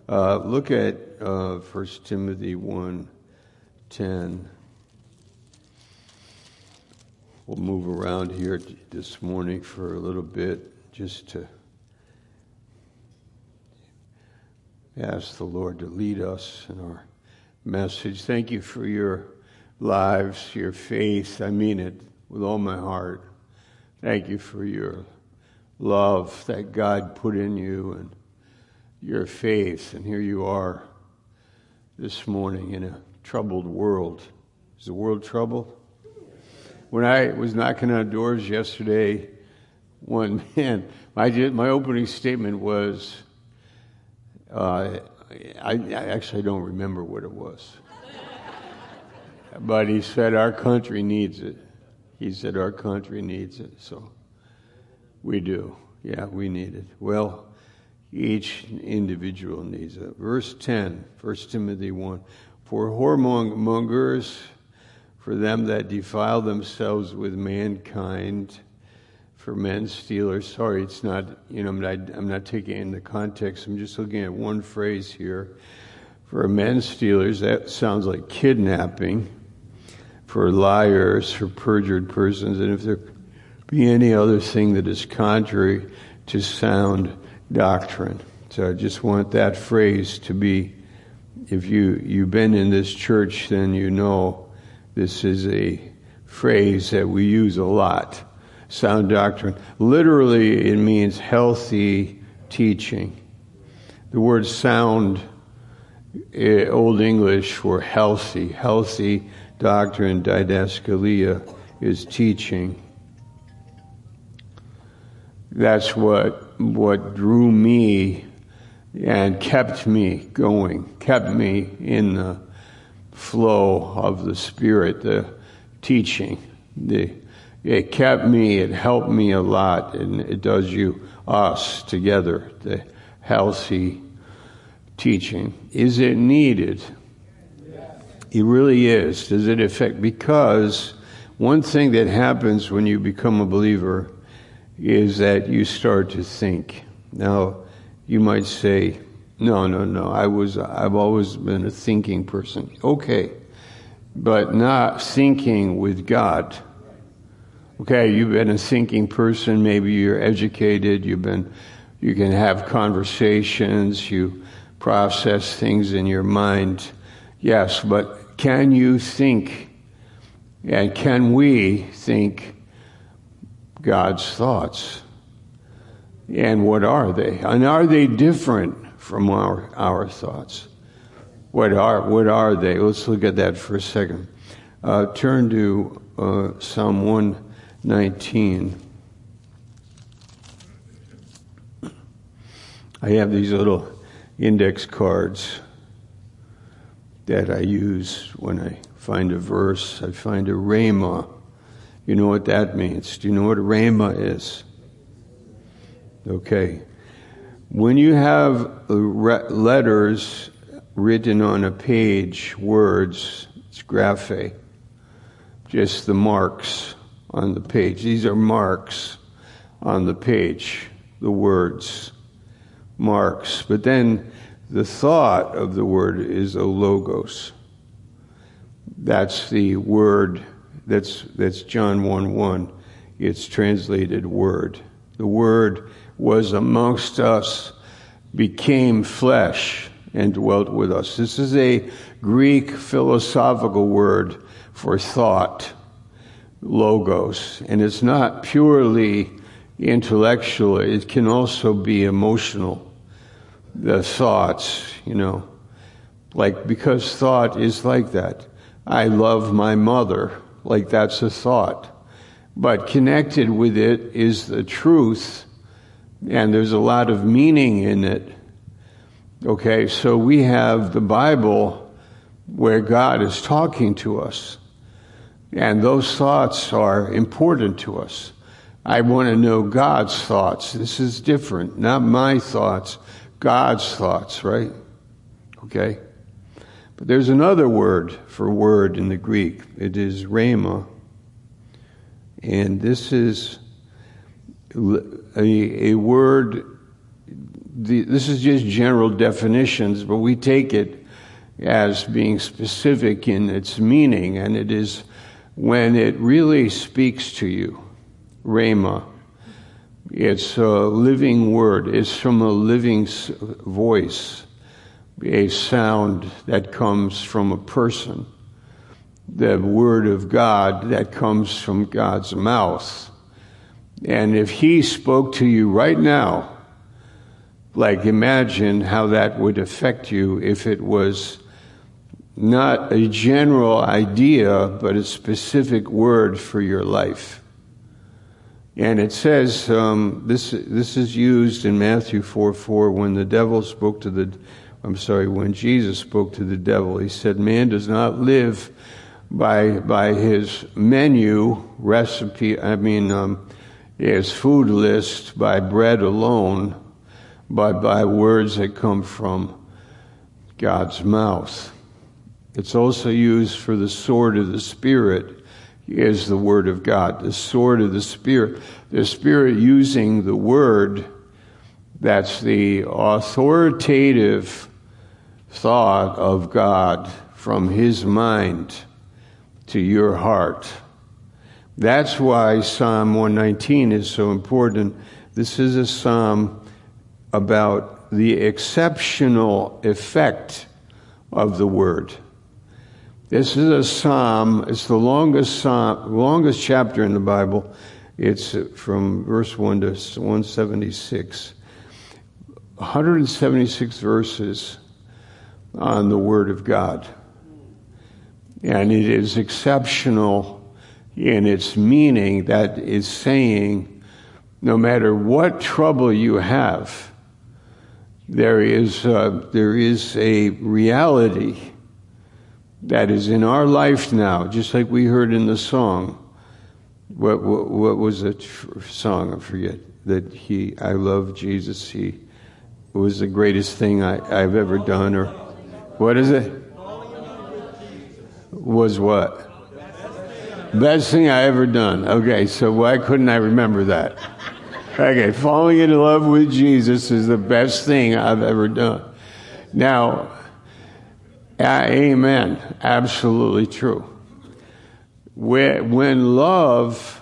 Look at 1 Timothy 1:10. We'll move around here this morning for a little bit just to ask the Lord to lead us in our message. Thank you for your lives, your faith. I mean it with all my heart. Thank you for your love that God put in you and your faith. And here you are this morning in a troubled world. Is the world troubled? When I was knocking on doors yesterday, one man, my opening statement was, I actually don't remember what it was. But he said, our country needs it. He said, our country needs it. So we do. Yeah, we need it. Well, each individual needs it. Verse 10, 1 Timothy 1. For whoremongers, for them that defile themselves with mankind, for men stealers. Sorry, it's not, I'm not taking it in the context. I'm just looking at one phrase here. For men stealers, that sounds like kidnapping. For liars, for perjured persons, and if there be any other thing that is contrary to sound doctrine. So I just want that phrase to be, if you've been in this church, then you know this is a phrase that we use a lot. Sound doctrine. Literally, it means healthy teaching. The word sound, Old English for healthy doctrine, didaskalia, is teaching. That's what drew me and kept me going, kept me in the flow of the Spirit, the teaching. It kept me, it helped me a lot, and it does us together, the healthy teaching. Is it needed? It really is. Does it affect? Because one thing that happens when you become a believer is that you start to think. Now, you might say, no. I've always been a thinking person. Okay, but not thinking with God. Okay, you've been a thinking person. Maybe you're educated. You can have conversations. You process things in your mind. Yes, but can you think, and can we think God's thoughts? And what are they? And are they different from our thoughts? What are they? Let's look at that for a second. Turn to Psalm 119. I have these little index cards that I use when I find a verse. I find a rhema. You know what that means? Do you know what a rhema is? Okay. When you have letters written on a page, words, it's graphe, just the marks on the page. These are marks on the page, the words, marks. But then the thought of the word is a logos. That's the word, that's John 1:1. It's translated word. The word was amongst us, became flesh, and dwelt with us. This is a Greek philosophical word for thought, logos. And it's not purely intellectual. It can also be emotional. The thoughts, because thought is like that. I love my mother, like that's a thought. But connected with it is the truth, and there's a lot of meaning in it. Okay, so we have the Bible where God is talking to us, and those thoughts are important to us. I want to know God's thoughts. This is different, not my thoughts. God's thoughts, right? Okay? But there's another word for word in the Greek. It is rhema. And this is a word this is just general definitions, but we take it as being specific in its meaning, and it is when it really speaks to you, rhema. It's a living word. It's from a living voice, a sound that comes from a person, the word of God that comes from God's mouth. And if he spoke to you right now, like imagine how that would affect you if it was not a general idea, but a specific word for your life. And it says, this is used in Matthew 4:4 when Jesus spoke to the devil. He said, man does not live by his his food list, by bread alone, but by words that come from God's mouth. It's also used for the sword of the Spirit, is the Word of God. The sword of the Spirit using the Word, that's the authoritative thought of God from His mind to your heart. That's why Psalm 119 is so important. This is a psalm about the exceptional effect of the Word. This is a psalm. It's the longest chapter in the Bible. It's from verse 1 to 176. 176 verses on the Word of God. And it is exceptional in its meaning, that is saying, no matter what trouble you have, there is a reality that is in our life now, just like we heard in the song. What was the song? I forget. I love Jesus. He was the greatest thing I've ever done. Or what is it? Was what? Best thing I ever done. Okay, so why couldn't I remember that? Okay, falling in love with Jesus is the best thing I've ever done. Now, amen. Absolutely true. When love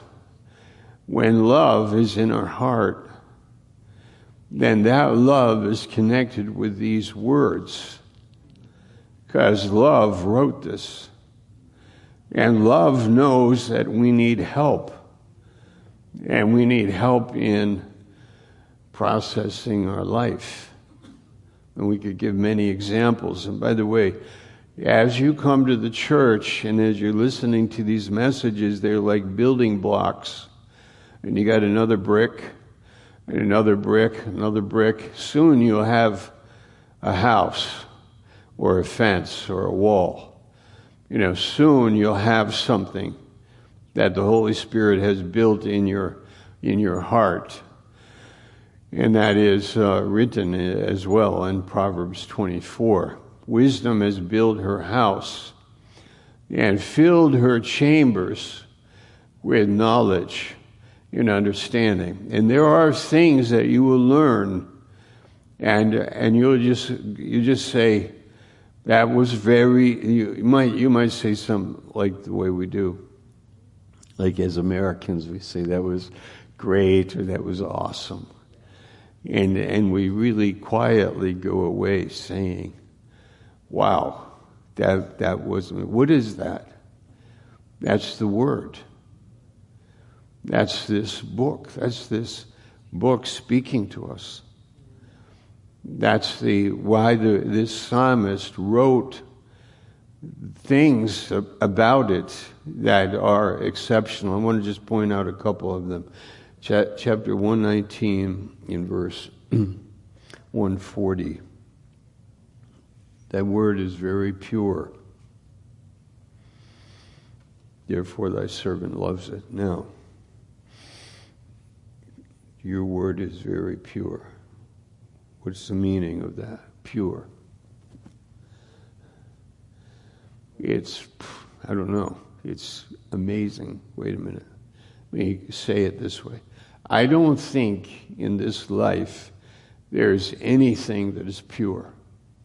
is in our heart, then that love is connected with these words. Because love wrote this. And love knows that we need help. And we need help in processing our life. And we could give many examples. And by the way, as you come to the church and as you're listening to these messages, they're like building blocks. And you got another brick, and another brick, another brick. Soon you'll have a house or a fence or a wall. Soon you'll have something that the Holy Spirit has built in your heart. And that is written as well in Proverbs 24. Wisdom has built her house and filled her chambers with knowledge and understanding. And there are things that you will learn, and you just say, that was you might say something like the way we do. Like as Americans, we say that was great or that was awesome. And we really quietly go away saying, wow, that was, what is that? That's the Word. That's this book. That's this book speaking to us. That's why this psalmist wrote things about it that are exceptional. I want to just point out a couple of them. Chapter 119 in verse 140. That word is very pure. Therefore thy servant loves it. Now, your word is very pure. What's the meaning of that? Pure. It's, I don't know. It's amazing. Wait a minute. Let me say it this way. I don't think in this life there's anything that is pure.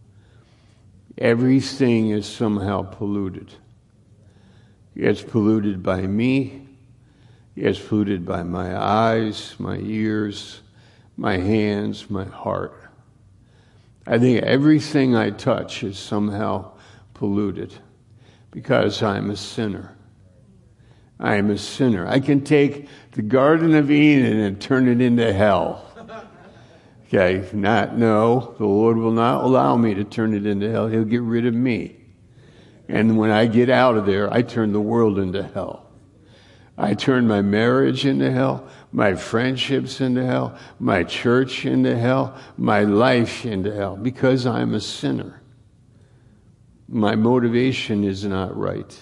Everything is somehow polluted. It's polluted by me. It's polluted by my eyes, my ears, my hands, my heart. I think everything I touch is somehow polluted because I'm a sinner. I am a sinner. I can take the Garden of Eden and turn it into hell. Okay, no, the Lord will not allow me to turn it into hell. He'll get rid of me. And when I get out of there, I turn the world into hell. I turn my marriage into hell, my friendships into hell, my church into hell, my life into hell, because I'm a sinner. My motivation is not right.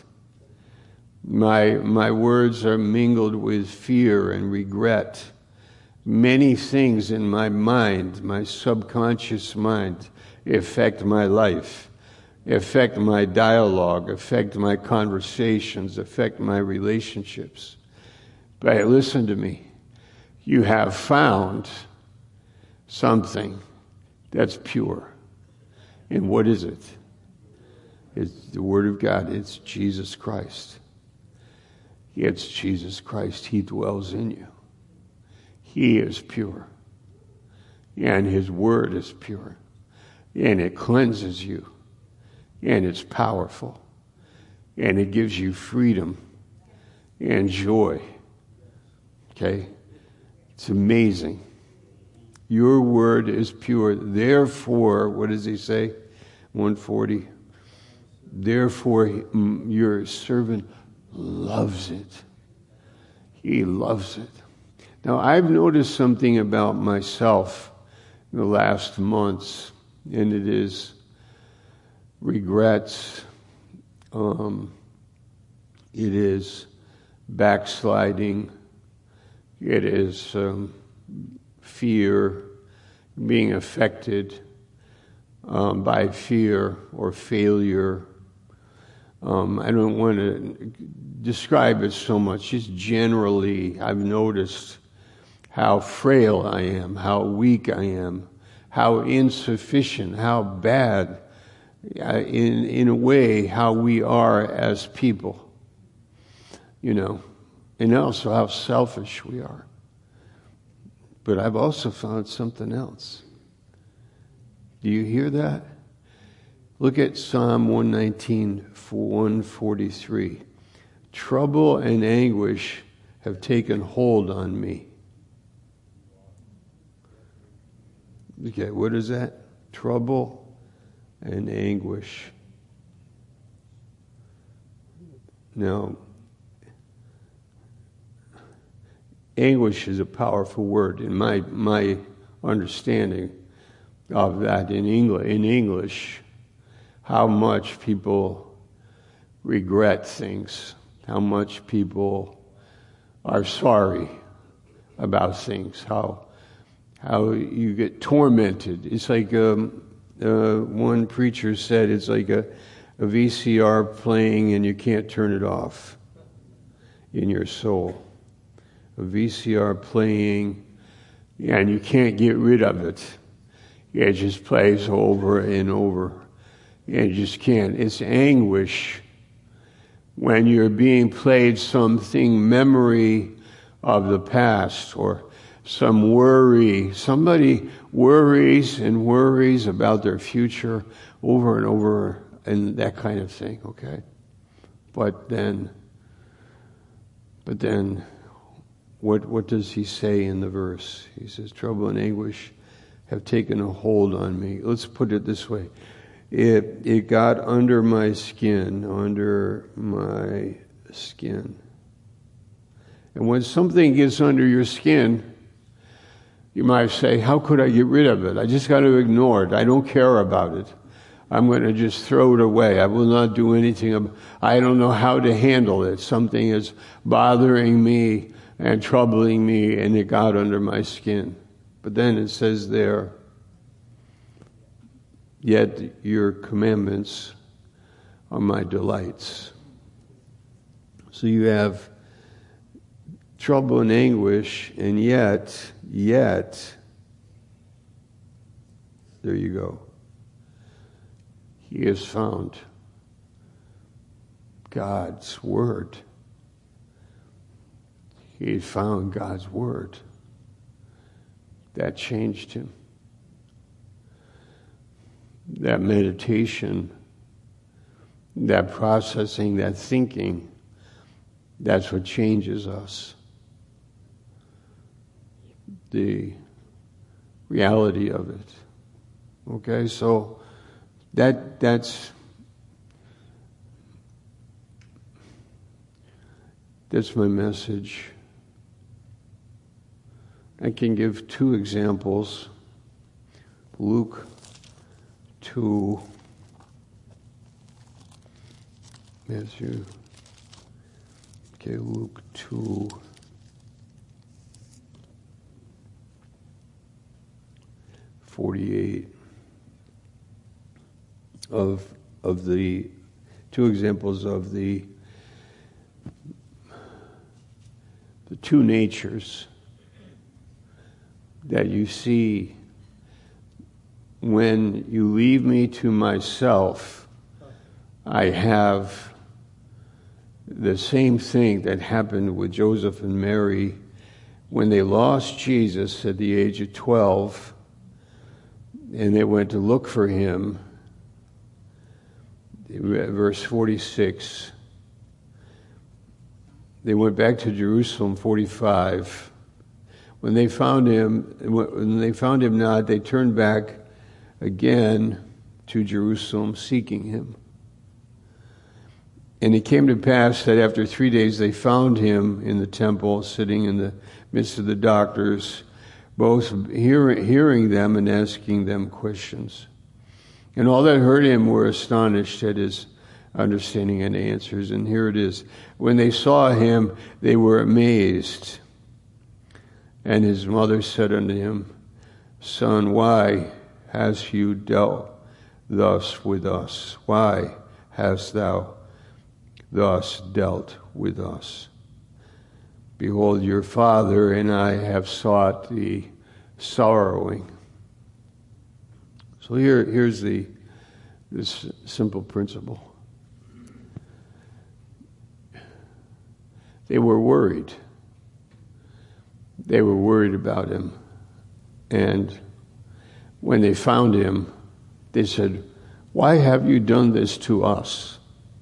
My words are mingled with fear and regret. Many things in my mind, my subconscious mind, affect my life, affect my dialogue, affect my conversations, affect my relationships. But listen to me. You have found something that's pure. And what is it? It's the Word of God. It's Jesus Christ. It's Jesus Christ. He dwells in you. He is pure. And His Word is pure. And it cleanses you. And it's powerful. And it gives you freedom and joy. Okay? It's amazing. Your Word is pure. Therefore, what does he say? 140. Therefore, your servant loves it. He loves it. Now, I've noticed something about myself in the last months, and it is regrets. It is backsliding. It is fear, being affected by fear or failure. I don't want to describe it so much. Just generally, I've noticed how frail I am, how weak I am, how insufficient, how bad, in a way, how we are as people. You know, and also how selfish we are. But I've also found something else. Do you hear that? Look at Psalm 119, 143. Trouble and anguish have taken hold on me. Okay, what is that? Trouble and anguish. Now, anguish is a powerful word in my understanding of that in English. How much people regret things, how much people are sorry about things, how you get tormented. It's like one preacher said, it's like a VCR playing and you can't turn it off in your soul. A VCR playing and you can't get rid of it. It just plays over and over. And you just can't. It's anguish when you're being played something, memory of the past, or some worry. Somebody worries and worries about their future over and over, and that kind of thing, okay? But then what does he say in the verse? He says, trouble and anguish have taken a hold on me. Let's put it this way. It got under my skin. And when something gets under your skin, you might say, how could I get rid of it? I just got to ignore it. I don't care about it. I'm going to just throw it away. I will not do anything. I don't know how to handle it. Something is bothering me and troubling me, and it got under my skin. But then it says there, yet your commandments are my delights. So you have trouble and anguish, and yet There you go. He has found God's Word. He found God's Word. That changed him. That meditation, that processing, that thinking, that's what changes us. The reality of it. Okay, so that's my message. I can give two examples. Luke 2, Matthew. Okay, Luke 2. 48 of the two examples of the two natures that you see when you leave me to myself. I have the same thing that happened with Joseph and Mary when they lost Jesus at the age of 12. And they went to look for him. Verse 46. They went back to Jerusalem, 45. When they found him not, they turned back again to Jerusalem, seeking him. And it came to pass that after 3 days they found him in the temple, sitting in the midst of the doctors, both hearing them and asking them questions. And all that heard him were astonished at his understanding and answers. And here it is. When they saw him, they were amazed. And his mother said unto him, Son, why hast you dealt thus with us? Why hast thou thus dealt with us? Behold, your father and I have sought thee sorrowing. So here's this simple principle. They were worried. They were worried about him. And when they found him, they said, Why have you done this to us?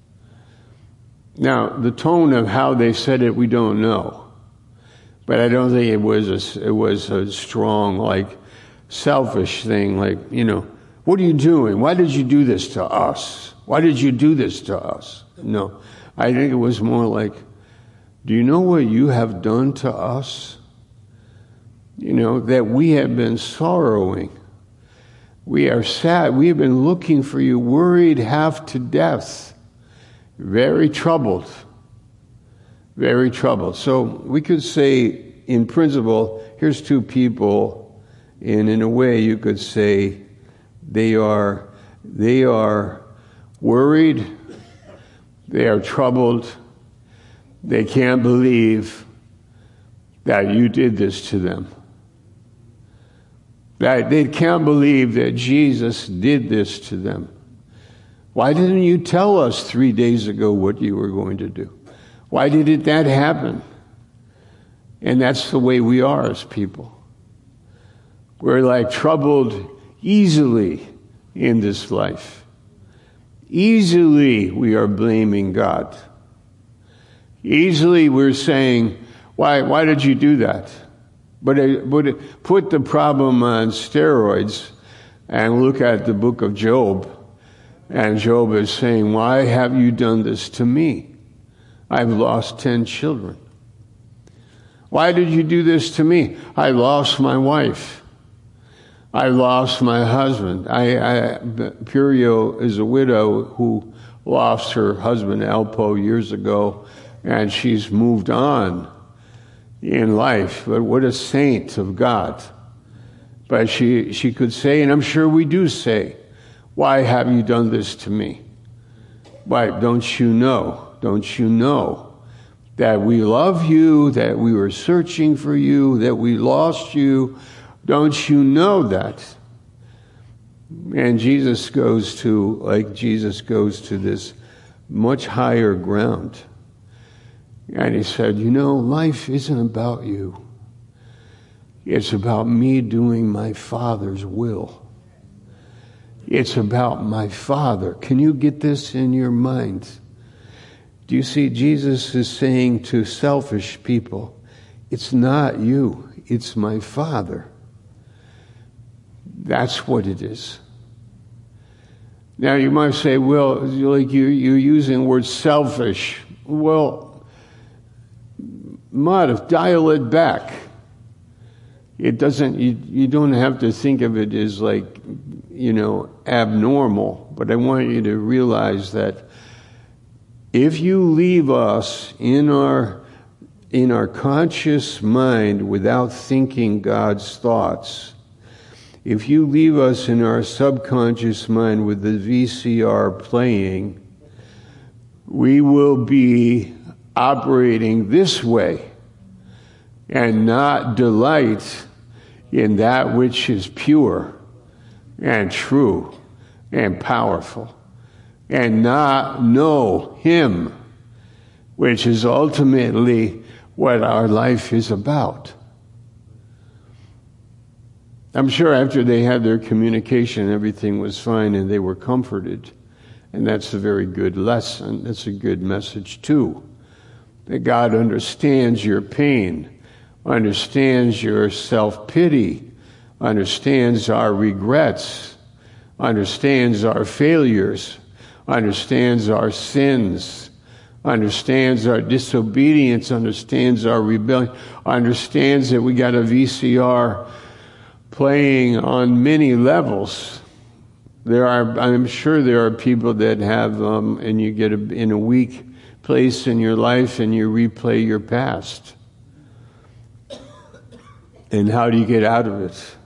Now, the tone of how they said it, we don't know. But I don't think it was a strong, like, selfish thing, like, what are you doing? Why did you do this to us? Why did you do this to us? No. I think it was more like, do you know what you have done to us? That we have been sorrowing. We are sad. We have been looking for you, worried half to death. Very troubled. Very troubled. So we could say, in principle, here's two people, and in a way you could say they are worried, they are troubled, they can't believe that you did this to them. That they can't believe that Jesus did this to them. Why didn't you tell us 3 days ago what you were going to do? Why did that happen? And that's the way we are as people. We're like troubled easily in this life. Easily we are blaming God. Easily we're saying, why did you do that? But put the problem on steroids and look at the book of Job. And Job is saying, why have you done this to me? I've lost 10 children. Why did you do this to me? I lost my wife. I lost my husband. Purio is a widow who lost her husband, Alpo, years ago, and she's moved on in life. But what a saint of God. But she could say, and I'm sure we do say, why have you done this to me? Why, don't you know that we love you, that we were searching for you, that we lost you? Don't you know that? And Jesus goes to this much higher ground. And he said, life isn't about you. It's about me doing my Father's will. It's about my Father. Can you get this in your mind? Do you see, Jesus is saying to selfish people, it's not you, it's my Father. That's what it is. Now you might say, well, like you're using the word selfish. Well, dial it back. It doesn't, you don't have to think of it as like, abnormal. But I want you to realize that if you leave us in our conscious mind without thinking God's thoughts, if you leave us in our subconscious mind with the VCR playing, we will be operating this way and not delight in that which is pure and true and powerful, and not know Him, which is ultimately what our life is about. I'm sure after they had their communication, everything was fine and they were comforted. And that's a very good lesson. That's a good message too. That God understands your pain, understands your self-pity, understands our regrets, understands our failures, understands our sins, understands our disobedience, understands our rebellion, understands that we got a VCR playing on many levels. I'm sure there are people that have, and you get in a weak place in your life and you replay your past. And how do you get out of it?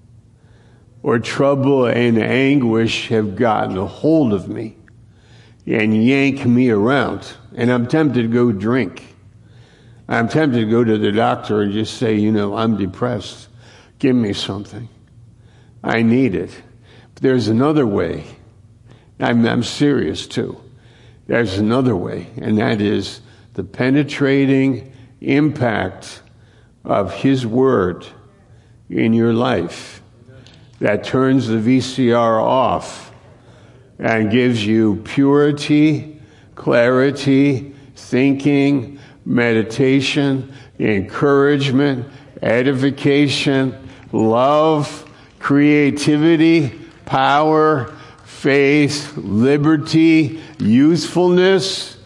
Or trouble and anguish have gotten a hold of me and yank me around. And I'm tempted to go drink. I'm tempted to go to the doctor and just say, I'm depressed. Give me something. I need it. But there's another way. I'm serious too. There's another way, and that is the penetrating impact of His Word in your life that turns the VCR off and gives you purity, clarity, thinking, meditation, encouragement, edification, love, creativity, power, faith, liberty, youthfulness,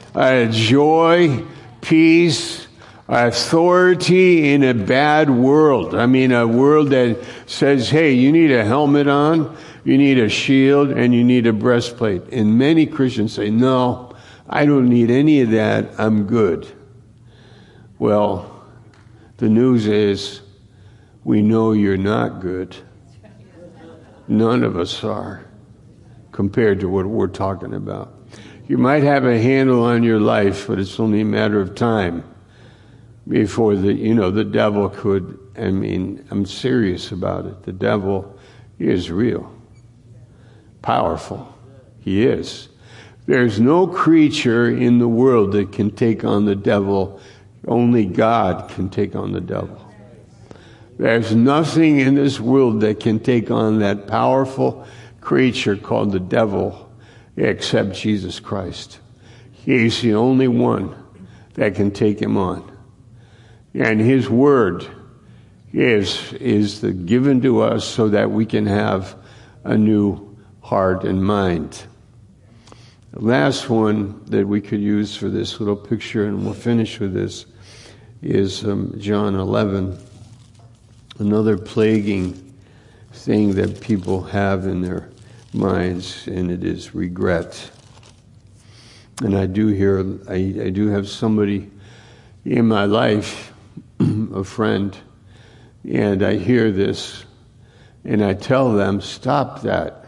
joy, peace, authority in a bad world. I mean, a world that says, hey, you need a helmet on, you need a shield, and you need a breastplate. And many Christians say, no, I don't need any of that, I'm good. Well, the news is, we know you're not good. None of us are, compared to what we're talking about. You might have a handle on your life, but it's only a matter of time before the devil could. I'm serious about it. The devil is real, powerful. He is. There's no creature in the world that can take on the devil. Only God can take on the devil. There's nothing in this world that can take on that powerful creature called the devil except Jesus Christ. He's the only one that can take him on. And His Word is given to us so that we can have a new heart and mind. The last one that we could use for this little picture, and we'll finish with this, is John 11. Another plaguing thing that people have in their minds, and it is regret. And I do have somebody in my life, a friend, and I hear this, and I tell them, stop that,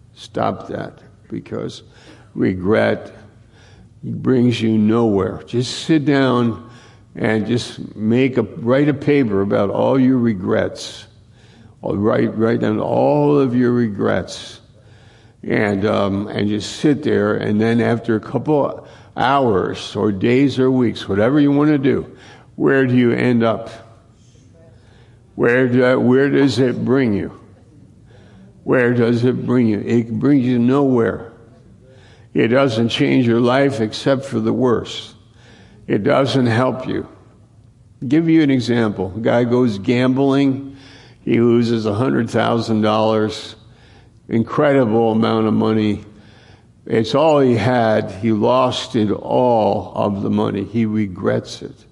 because regret brings you nowhere. Just sit down and just write a paper about all your regrets, Write down all of your regrets. And just sit there, and then after a couple hours or days or weeks, whatever you want to do, where do you end up? Where does it bring you? Where does it bring you? It brings you nowhere. It doesn't change your life except for the worse. It doesn't help you. I'll give you an example. A guy goes gambling. He loses $100,000. Incredible amount of money. It's all he had. He lost it all of the money. He regrets it.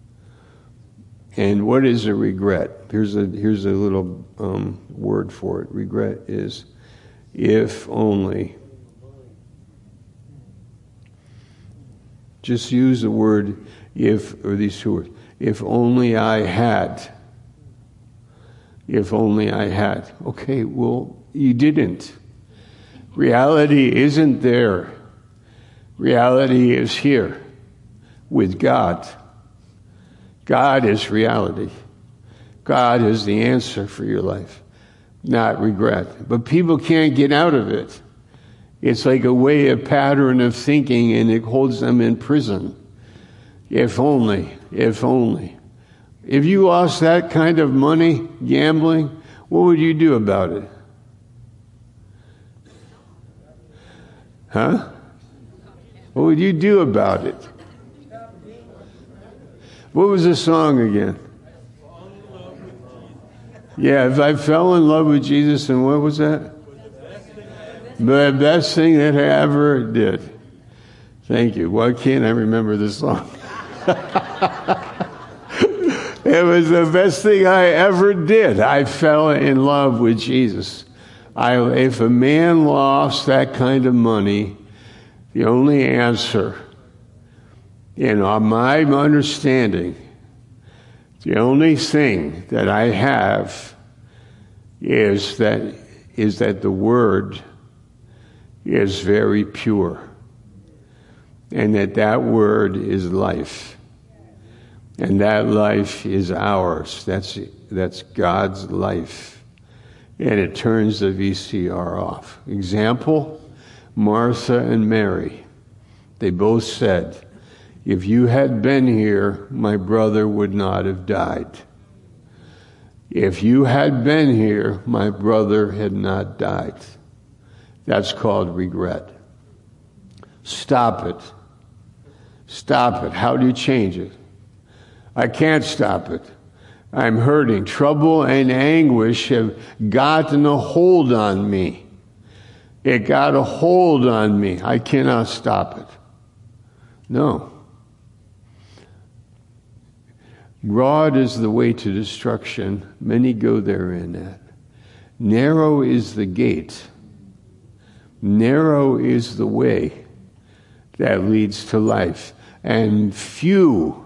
And what is a regret? Here's a little word for it. Regret is if only. Just use the word if, or these two words. If only I had. If only I had. Okay, well, you didn't. Reality isn't there. Reality is here with God. God is reality. God is the answer for your life, not regret. But people can't get out of it. It's like a pattern of thinking, and it holds them in prison. If only, if only. If you lost that kind of money gambling, what would you do about it? Huh? What would you do about it? What was the song again? Yeah, if I fell in love with Jesus, and what was that? The best thing that I ever did. Thank you. Why can't I remember this song? It was the best thing I ever did. I fell in love with Jesus. If a man lost that kind of money, the only answer, my understanding, the only thing that I have is that the Word is very pure, and that Word is life, and that life is ours. That's God's life, and it turns the VCR off. Example, Martha and Mary. They both said, if you had been here, my brother would not have died. If you had been here, my brother had not died. That's called regret. Stop it. Stop it. How do you change it? I can't stop it. I'm hurting. Trouble and anguish have gotten a hold on me. It got a hold on me. I cannot stop it. No. Broad is the way to destruction. Many go therein at. Narrow is the gate. Narrow is the way that leads to life. And few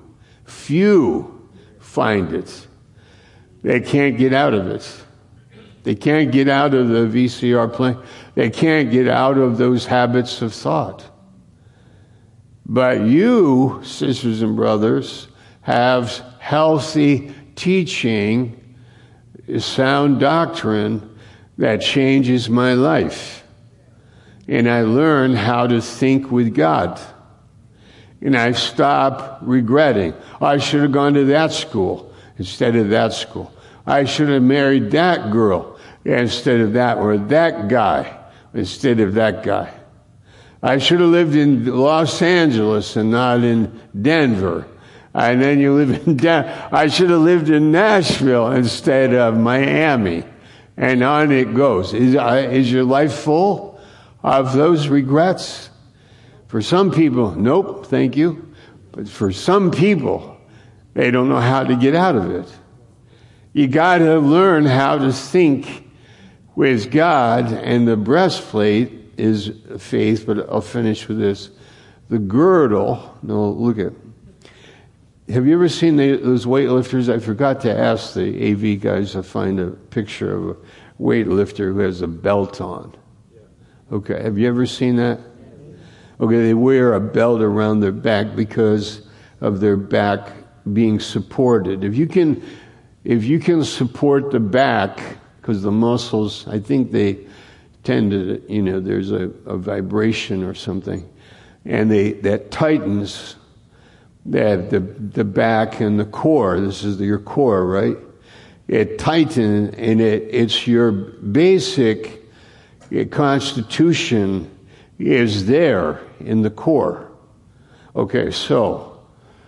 find it. They can't get out of it. They can't get out of the VCR plane. They can't get out of those habits of thought. But you, sisters and brothers, have healthy teaching, sound doctrine that changes my life. And I learn how to think with God. And I stop regretting. I should have gone to that school instead of that school. I should have married that girl instead of that, or that guy instead of that guy. I should have lived in Los Angeles and not in Denver. And then you live in I should have lived in Nashville instead of Miami. And on it goes. Is your life full of those regrets? For some people, nope, thank you. But for some people, they don't know how to get out of it. You got to learn how to think with God, and the breastplate is faith, but I'll finish with this. The girdle, no, look at. Have you ever seen those weightlifters? I forgot to ask the AV guys to find a picture of a weightlifter who has a belt on. Okay, have you ever seen that? Okay, they wear a belt around their back because of their back being supported. If you can support the back because the muscles, I think they tend to, there's a vibration or something, and that tightens the back and the core. This is your core, right? It tightens, and it's your basic constitution is there in the core. Okay, so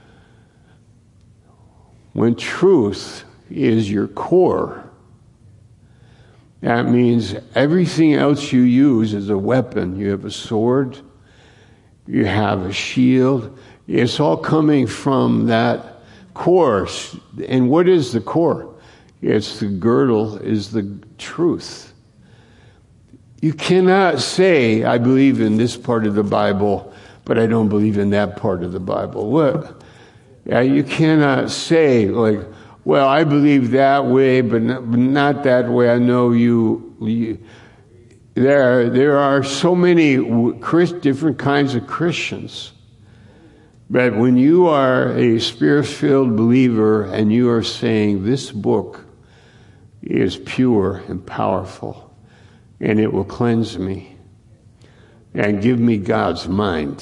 when truth is your core, that means everything else you use is a weapon. You have a sword, you have a shield. It's all coming from that core. And what is the core? It's the girdle, is the truth. You cannot say, I believe in this part of the Bible, but I don't believe in that part of the Bible. What? Yeah, you cannot say, like, well, I believe that way, but not that way. I know you there are so many different kinds of Christians. But when you are a Spirit-filled believer and you are saying this book is pure and powerful and it will cleanse me and give me God's mind,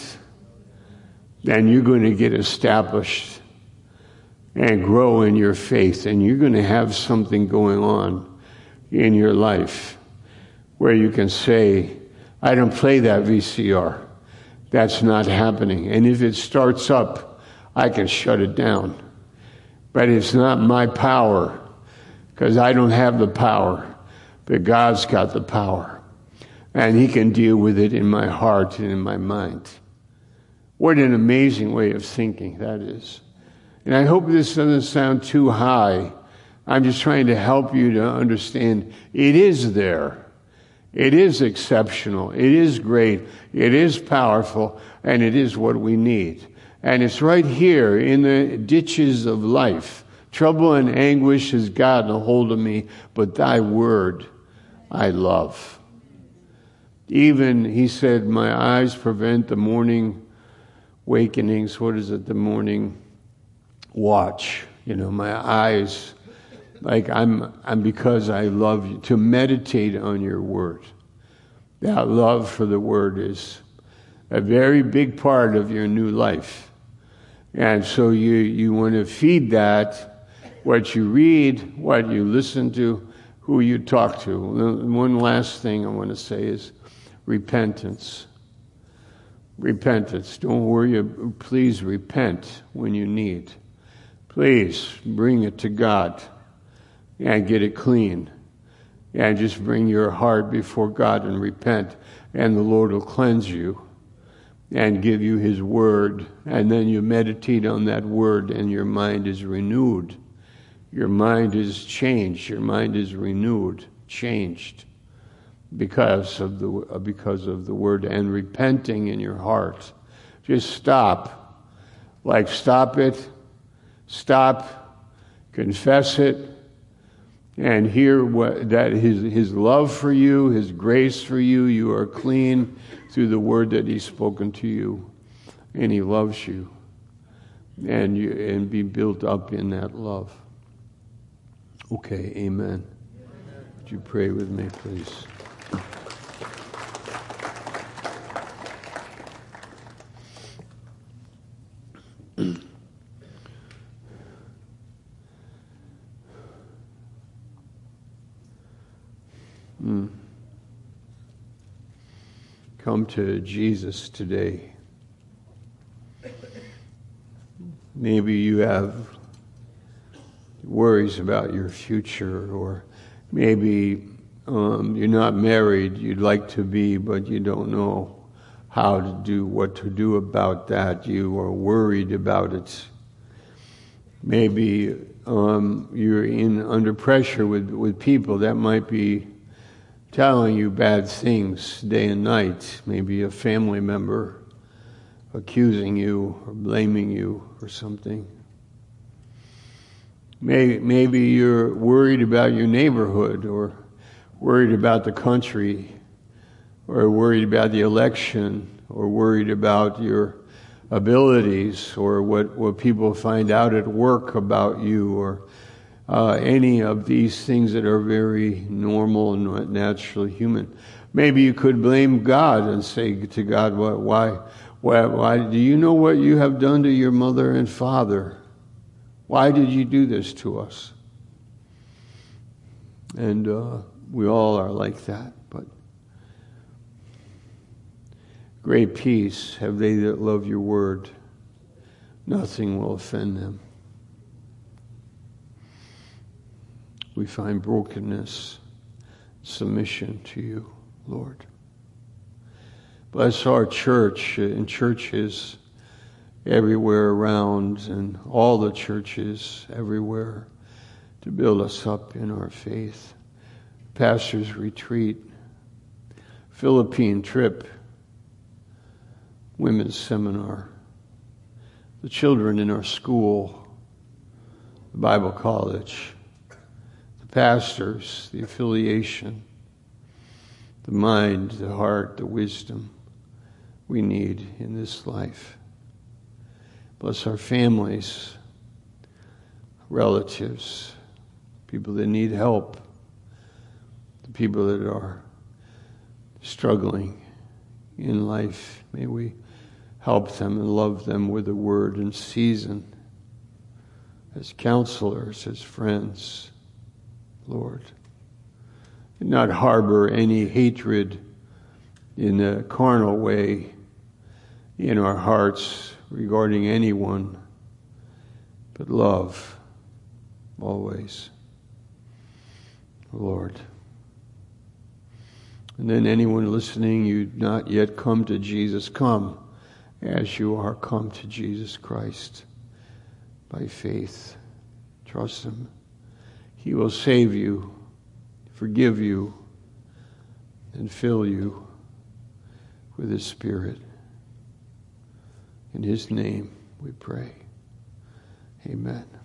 then you're going to get established and grow in your faith, and you're going to have something going on in your life where you can say, I don't play that VCR. That's not happening. And if it starts up, I can shut it down. But it's not my power, because I don't have the power. But God's got the power. And He can deal with it in my heart and in my mind. What an amazing way of thinking that is. And I hope this doesn't sound too high. I'm just trying to help you to understand it is there. It is exceptional. It is great. It is powerful. And it is what we need. And it's right here in the ditches of life. Trouble and anguish has gotten a hold of me, but thy word I love. Even, he said, my eyes prevent the morning wakenings. What is it? The morning watch. My eyes, like I'm because I love you, to meditate on your word. That love for the word is a very big part of your new life. And so you want to feed that, what you read, what you listen to, who you talk to. One last thing I want to say is repentance. Repentance. Don't worry. Please repent when you need. Please bring it to God and get it clean. And just bring your heart before God and repent. And the Lord will cleanse you and give you His word. And then you meditate on that word and your mind is renewed. Your mind is changed. Your mind is renewed, changed because of the word. And repenting in your heart. Just stop. Stop it. Stop, confess it, and hear that His love for you, His grace for you. You are clean through the word that He's spoken to you, and He loves you, and be built up in that love. Okay, amen. Would you pray with me, please? Come to Jesus today. Maybe you have worries about your future, or maybe you're not married, you'd like to be, but you don't know what to do about that. You are worried about it. Maybe you're under pressure with people that might be telling you bad things day and night. Maybe a family member accusing you or blaming you or something. Maybe you're worried about your neighborhood, or worried about the country, or worried about the election, or worried about your abilities, or what people find out at work about you, or any of these things that are very normal and naturally human. Maybe you could blame God and say to God, why do you know what you have done to your mother and father? Why did you do this to us? And we all are like that. But great peace have they that love your word. Nothing will offend them. We find brokenness, submission to you, Lord. Bless our church and churches everywhere around, and all the churches everywhere, to build us up in our faith. Pastor's retreat, Philippine trip, women's seminar, the children in our school, the Bible college, the pastors, the affiliation, the mind, the heart, the wisdom we need in this life. Bless our families, relatives, people that need help, the people that are struggling in life. May we help them and love them with the word in season, as counselors, as friends, Lord. And not harbor any hatred in a carnal way in our hearts regarding anyone, but love always, Lord. And then anyone listening, you've not yet come to Jesus, come as you are, come to Jesus Christ by faith. Trust him. He will save you, forgive you, and fill you with his Spirit. In his name we pray. Amen.